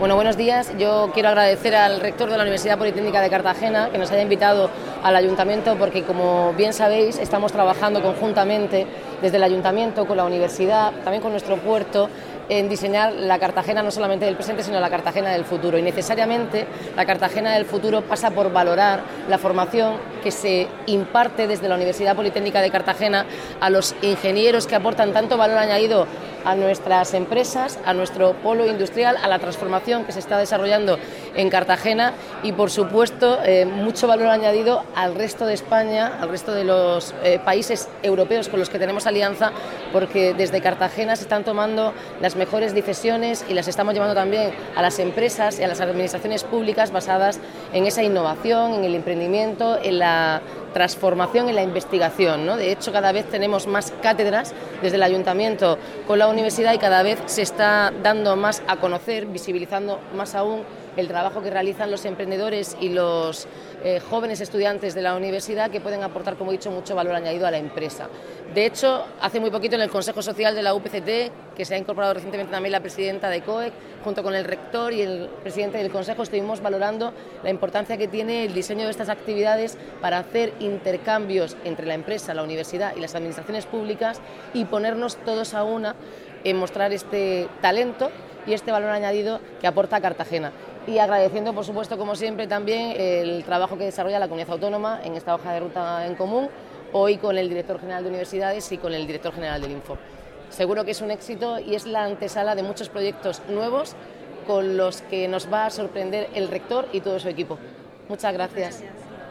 Bueno, buenos días. Yo quiero agradecer al rector de la Universidad Politécnica de Cartagena que nos haya invitado al Ayuntamiento porque, como bien sabéis, estamos trabajando conjuntamente desde el Ayuntamiento con la Universidad, también con nuestro puerto, en diseñar la Cartagena no solamente del presente, sino la Cartagena del futuro. Y necesariamente la Cartagena del futuro pasa por valorar la formación que se imparte desde la Universidad Politécnica de Cartagena a los ingenieros que aportan tanto valor añadido a nuestras empresas, a nuestro polo industrial, a la transformación que se está desarrollando en Cartagena y, por supuesto, mucho valor añadido al resto de España, al resto de los países europeos con los que tenemos alianza, porque desde Cartagena se están tomando las mejores decisiones y las estamos llevando también a las empresas y a las administraciones públicas basadas en esa innovación, en el emprendimiento, en la transformación, en la investigación, ¿no? De hecho, cada vez tenemos más cátedras desde el Ayuntamiento con la universidad y cada vez se está dando más a conocer, visibilizando más aún el trabajo que realizan los emprendedores y los jóvenes estudiantes de la universidad, que pueden aportar, como he dicho, mucho valor añadido a la empresa. De hecho, hace muy poquito en el Consejo Social de la UPCT, que se ha incorporado recientemente también la presidenta de COEC, junto con el rector y el presidente del Consejo, estuvimos valorando la importancia que tiene el diseño de estas actividades para hacer intercambios entre la empresa, la universidad y las administraciones públicas y ponernos todos a una en mostrar este talento y este valor añadido que aporta Cartagena. Y agradeciendo, por supuesto, como siempre, también el trabajo que desarrolla la Comunidad Autónoma en esta hoja de ruta en común, hoy con el Director General de Universidades y con el Director General del Info. Seguro que es un éxito y es la antesala de muchos proyectos nuevos con los que nos va a sorprender el rector y todo su equipo. Muchas gracias.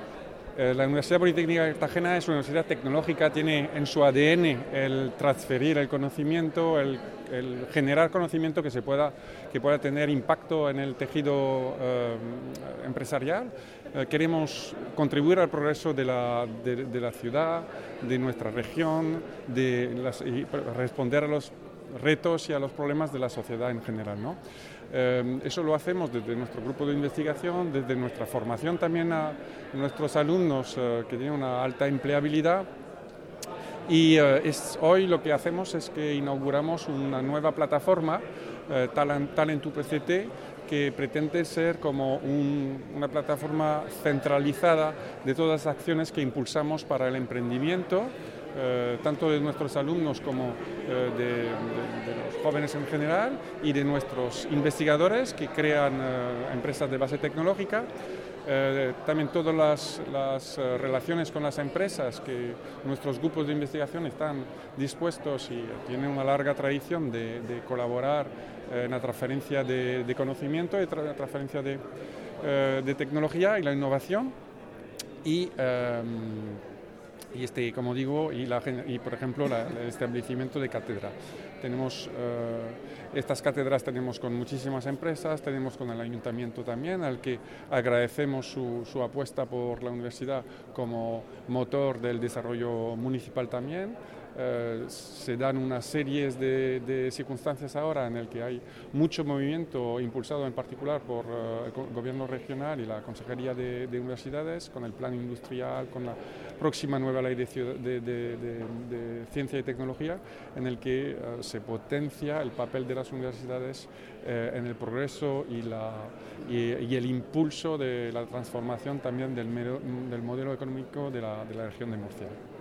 La Universidad Politécnica de Cartagena es una universidad tecnológica, tiene en su ADN el transferir el conocimiento, el generar conocimiento que pueda tener impacto en el tejido empresarial. Queremos contribuir al progreso de la ciudad, de nuestra región, y responder a los retos y a los problemas de la sociedad en general, ¿no? Eso lo hacemos desde nuestro grupo de investigación, desde nuestra formación también a nuestros alumnos que tienen una alta empleabilidad. Y hoy lo que hacemos es que inauguramos una nueva plataforma, Talent UPCT, que pretende ser como una plataforma centralizada de todas las acciones que impulsamos para el emprendimiento, tanto de nuestros alumnos como de los jóvenes en general y de nuestros investigadores que crean empresas de base tecnológica. También todas las relaciones con las empresas que nuestros grupos de investigación están dispuestos y tienen una larga tradición de colaborar en la transferencia de conocimiento, y la transferencia de tecnología y la innovación. Como digo, por ejemplo, el establecimiento de cátedra. Tenemos estas cátedras tenemos con muchísimas empresas, tenemos con el ayuntamiento también, al que agradecemos su apuesta por la universidad como motor del desarrollo municipal también. Se dan una serie de circunstancias ahora en el que hay mucho movimiento impulsado en particular por el gobierno regional y la Consejería de Universidades, con el plan industrial, con la próxima nueva ley de ciencia y tecnología, en el que se potencia el papel de las universidades en el progreso y el impulso de la transformación también del modelo económico de la región de Murcia.